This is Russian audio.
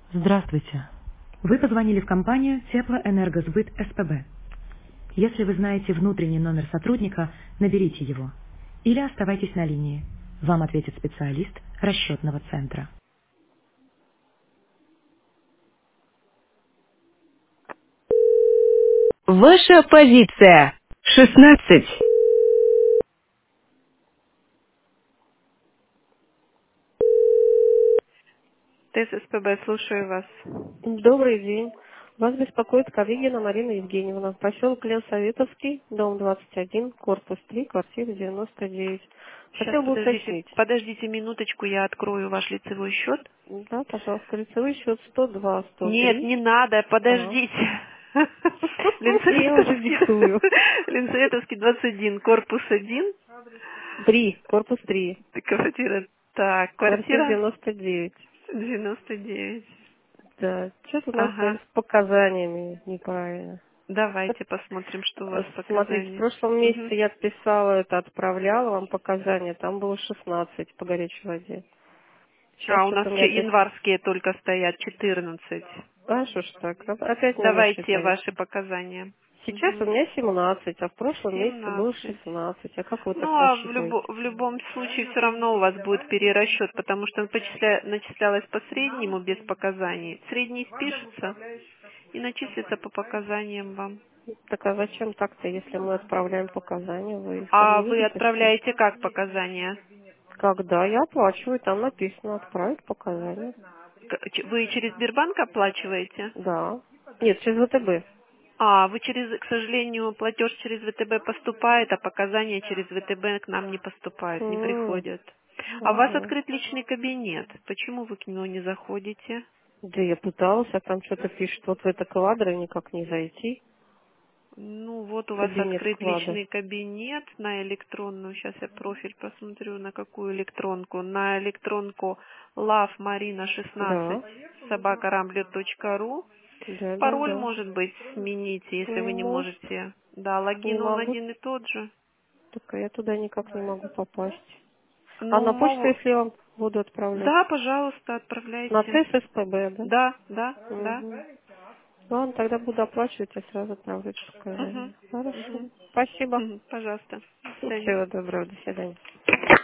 Здравствуйте. Вы позвонили в компанию Теплоэнергосбыт СПБ. Если вы знаете внутренний номер сотрудника, наберите его. Или оставайтесь на линии. Вам ответит специалист расчетного центра. Ваша позиция. 16. ТССПБ, слушаю вас. Добрый день. Вас беспокоит Ковигина Марина Евгеньевна. Поселок Ленсоветовский, дом 21, корпус 3, квартира 99. Сейчас, Хотел бы подождите, уточнить. подождите минуточку, я открою ваш лицевой счет. Да, пожалуйста, лицевой счет 102, Нет, 103. не надо, Ага. подождите. Я уже Ленсоветовский, диктую. Ленсоветовский 21, корпус 1, 3, корпус 3, квартира, так, квартира квартира 99. 99. Да, что-то у нас, Ага, наверное, с показаниями неправильно. давайте посмотрим, что у вас в Смотрите, в показании. прошлом Мгм. месяце я отписала это, отправляла вам показания, там было 16 по горячей воде. Сейчас А, у нас что-то у меня опять... январские только стоят, 14. А что ж так? Опять не Давайте насчитали. ваши показания. Сейчас у Мгм. меня 17, а в прошлом месяце было 17. 16. А как вы Ну, так а рассчитываете? в любом случае все равно у вас будет перерасчет, потому что начислялось по среднему без показаний. Средний спишется и начислится по показаниям вам. Так а зачем так-то, если мы отправляем показания, вы их там А не вы видите, что ли? отправляете как показания? Когда я оплачиваю, там написано отправить показания. Вы через Сбербанк оплачиваете? Да. Нет, через ВТБ. А, вы к сожалению, платеж через ВТБ поступает, а показания через ВТБ к нам не поступают, не приходят. А у вас Ага. открыт личный кабинет. Почему вы к нему не заходите? Да я пыталась, а там что-то пишет, вот в это квадро никак не зайти. Ну, вот у вас Кабинет открыт вклада. личный кабинет на электронную. Сейчас я профиль посмотрю, на какую электронку. На электронку lovemarina16 Да, собакарамблет.ру. да, да, Пароль, да. может быть, смените, если вы не Может, можете. Да, не логин он могу, один и тот же. только я туда никак не могу попасть. А Ну, на почту, если я вам буду отправлять? да, пожалуйста, На отправляйте. ЦССПБ, да? Да, да, да. Угу. Ладно, тогда буду оплачивать, а сразу отправлю Угу, показания. Хорошо. угу. Спасибо. Пожалуйста. До свидания. Всего доброго, до свидания.